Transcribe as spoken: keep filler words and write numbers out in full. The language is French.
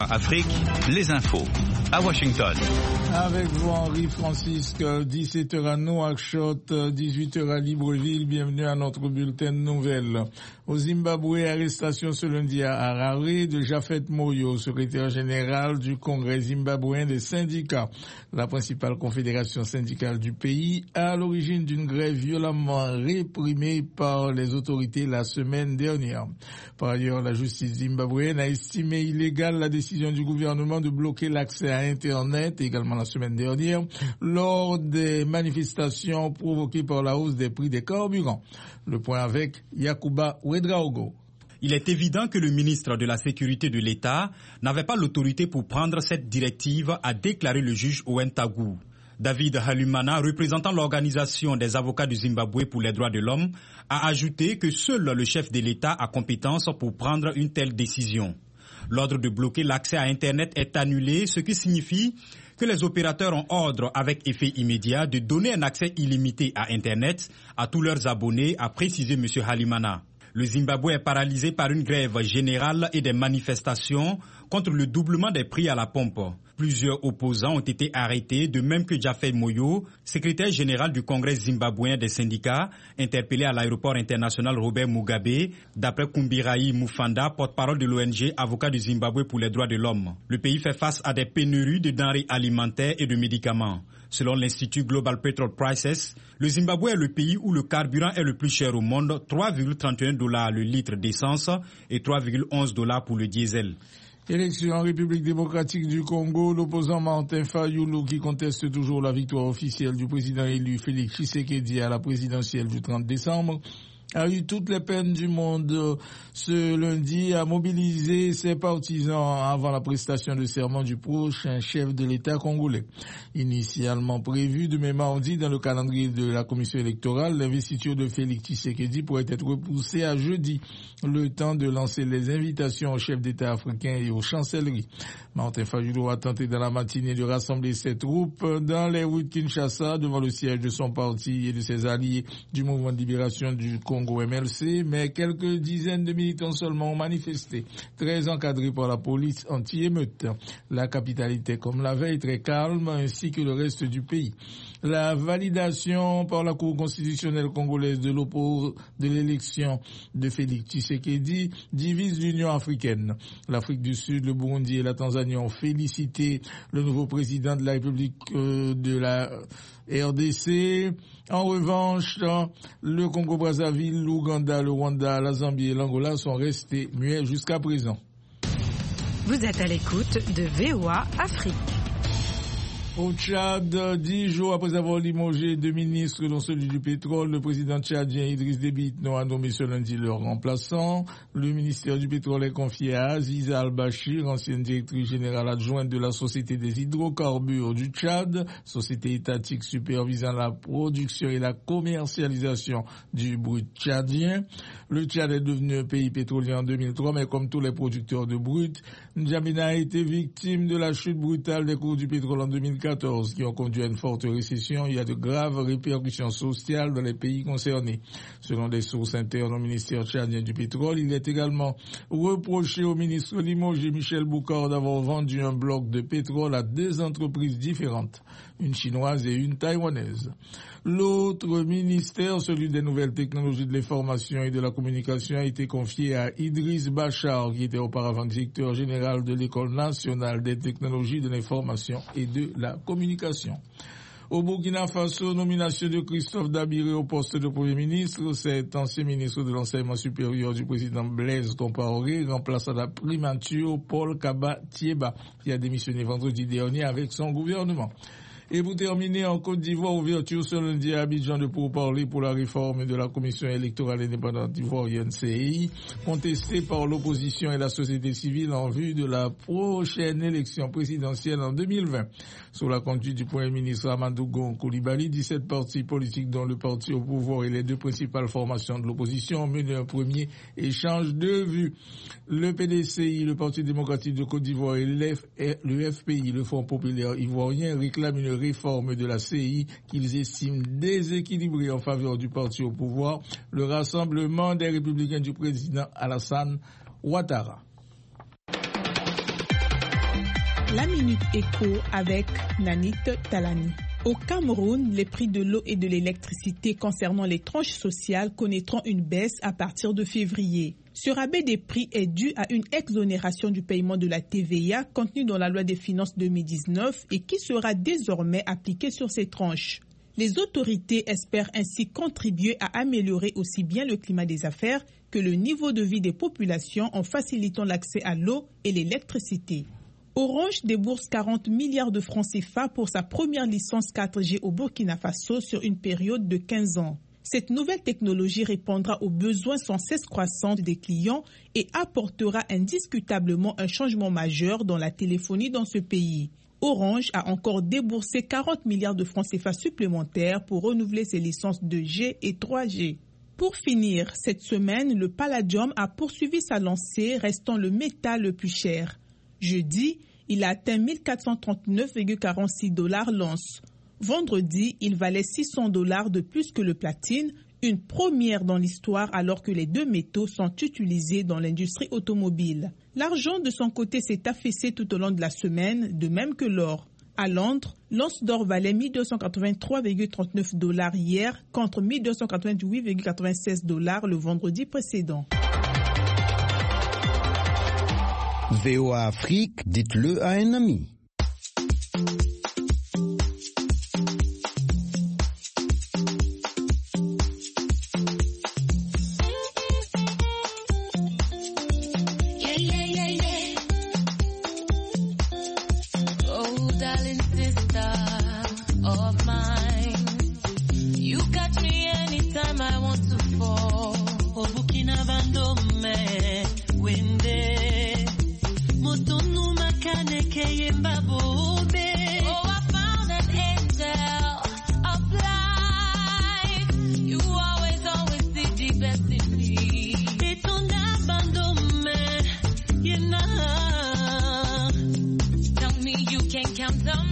Afrique, les infos. À Washington. Avec vous, Henri Francisque, dix-sept heures à Nouakchott, dix-huit heures à Libreville. Bienvenue à notre bulletin de nouvelles. Au Zimbabwe, arrestation ce lundi à Harare de Japhet Moyo, secrétaire général du Congrès zimbabwéen des syndicats, la principale confédération syndicale du pays, à l'origine d'une grève violemment réprimée par les autorités la semaine dernière. Par ailleurs, la justice zimbabwéenne a estimé illégale la décision du gouvernement de bloquer l'accès à Internet, également la semaine dernière, lors des manifestations provoquées par la hausse des prix des carburants. Le point avec Yakuba Ouedraogo. Il est évident que le ministre de la Sécurité de l'État n'avait pas l'autorité pour prendre cette directive, a déclaré le juge Owen Tagou. David Halumana, représentant l'organisation des avocats du Zimbabwe pour les droits de l'homme, a ajouté que seul le chef de l'État a compétence pour prendre une telle décision. L'ordre de bloquer l'accès à Internet est annulé, ce qui signifie que les opérateurs ont ordre avec effet immédiat de donner un accès illimité à Internet à tous leurs abonnés, a précisé M. Halumana. Le Zimbabwe est paralysé par une grève générale et des manifestations contre le doublement des prix à la pompe. Plusieurs opposants ont été arrêtés, de même que Japhet Moyo, secrétaire général du Congrès zimbabwéen des syndicats, interpellé à l'aéroport international Robert Mugabe, d'après Kumbirayi Mufanda, porte-parole de l'O N G, avocat du Zimbabwe pour les droits de l'homme. Le pays fait face à des pénuries de denrées alimentaires et de médicaments. Selon l'Institut Global Petrol Prices, le Zimbabwe est le pays où le carburant est le plus cher au monde, trois virgule trente et un dollars le litre d'essence et trois virgule onze dollars pour le diesel. Élection en République démocratique du Congo, l'opposant Martin Fayulu, qui conteste toujours la victoire officielle du président élu Félix Tshisekedi à la présidentielle du trente décembre, a eu toutes les peines du monde ce lundi à mobiliser ses partisans avant la prestation de serment du prochain chef de l'État congolais. Initialement prévu demain mardi dans le calendrier de la commission électorale, l'investiture de Félix Tshisekedi pourrait être repoussée à jeudi, le temps de lancer les invitations aux chefs d'État africains et aux chancelleries. Martin Fayulu a tenté dans la matinée de rassembler ses troupes dans les rues de Kinshasa devant le siège de son parti et de ses alliés du mouvement de libération du Congo M L C, mais quelques dizaines de militants seulement ont manifesté, très encadrés par la police anti-émeute. La capitale était comme la veille très calme, ainsi que le reste du pays. La validation par la Cour constitutionnelle congolaise de l'oppo de l'élection de Félix Tshisekedi divise l'Union africaine. L'Afrique du Sud, le Burundi et la Tanzanie ont félicité le nouveau président de la République euh, de la R D C. En revanche, le Congo-Brazzaville, l'Ouganda, le Rwanda, la Zambie et l'Angola sont restés muets jusqu'à présent. Vous êtes à l'écoute de V O A Afrique. Au Tchad, dix jours après avoir limogé deux ministres, dont celui du pétrole, le président tchadien Idriss Déby Itno a nommé ce lundi leur remplaçant. Le ministère du pétrole est confié à Aziza Al-Bashir, ancienne directrice générale adjointe de la Société des hydrocarbures du Tchad, société étatique supervisant la production et la commercialisation du brut tchadien. Le Tchad est devenu un pays pétrolier en deux mille trois, mais comme tous les producteurs de brut, N'Djamena a été victime de la chute brutale des cours du pétrole en deux mille quatorze, qui ont conduit à une forte récession. Il y a de graves répercussions sociales dans les pays concernés. Selon des sources internes au ministère tchadien du pétrole, il est également reproché au ministre limogé Michel Boucar d'avoir vendu un bloc de pétrole à deux entreprises différentes, une chinoise et une taïwanaise. L'autre ministère, celui des nouvelles technologies de l'information et de la communication, a été confié à Idriss Bachar, qui était auparavant directeur général de l'École nationale des technologies de l'information et de la communication. Au Burkina Faso, nomination de Christophe Dabiré au poste de Premier ministre. Cet ancien ministre de l'enseignement supérieur du président Blaise Compaoré remplace à la primature Paul Kaba Thieba, qui a démissionné vendredi dernier avec son gouvernement. Et pour terminer, en Côte d'Ivoire, ouverture ce lundi à Abidjan de pourparlers pour la réforme de la Commission électorale indépendante ivoirienne C E I, contestée par l'opposition et la société civile en vue de la prochaine élection présidentielle en deux mille vingt. Sous la conduite du Premier ministre Amadou Gon Coulibaly, dix-sept partis politiques dont le parti au pouvoir et les deux principales formations de l'opposition ont mené un premier échange de vues. Le P D C I, le Parti démocratique de Côte d'Ivoire et le F P I, le Front populaire ivoirien, réclament une réforme de la C E I qu'ils estiment déséquilibrée en faveur du parti au pouvoir, le Rassemblement des Républicains du président Alassane Ouattara. La Minute Éco avec Nanit Talani. Au Cameroun, les prix de l'eau et de l'électricité concernant les tranches sociales connaîtront une baisse à partir de février. Ce rabais des prix est dû à une exonération du paiement de la T V A contenue dans la loi des finances deux mille dix-neuf et qui sera désormais appliquée sur ces tranches. Les autorités espèrent ainsi contribuer à améliorer aussi bien le climat des affaires que le niveau de vie des populations en facilitant l'accès à l'eau et l'électricité. Orange débourse quarante milliards de francs C F A pour sa première licence quatre G au Burkina Faso sur une période de quinze ans. Cette nouvelle technologie répondra aux besoins sans cesse croissants des clients et apportera indiscutablement un changement majeur dans la téléphonie dans ce pays. Orange a encore déboursé quarante milliards de francs C F A supplémentaires pour renouveler ses licences deux G et trois G. Pour finir, cette semaine, le palladium a poursuivi sa lancée, restant le métal le plus cher. Jeudi, il a atteint mille quatre cent trente-neuf virgule quarante-six dollars l'once. Vendredi, il valait six cents dollars de plus que le platine, une première dans l'histoire alors que les deux métaux sont utilisés dans l'industrie automobile. L'argent de son côté s'est affaissé tout au long de la semaine, de même que l'or. À Londres, l'once d'or valait mille deux cent quatre-vingt-trois virgule trente-neuf dollars hier contre mille deux cent quatre-vingt-huit virgule quatre-vingt-seize dollars le vendredi précédent. V O A Afrique, dites-le à un ami. Count them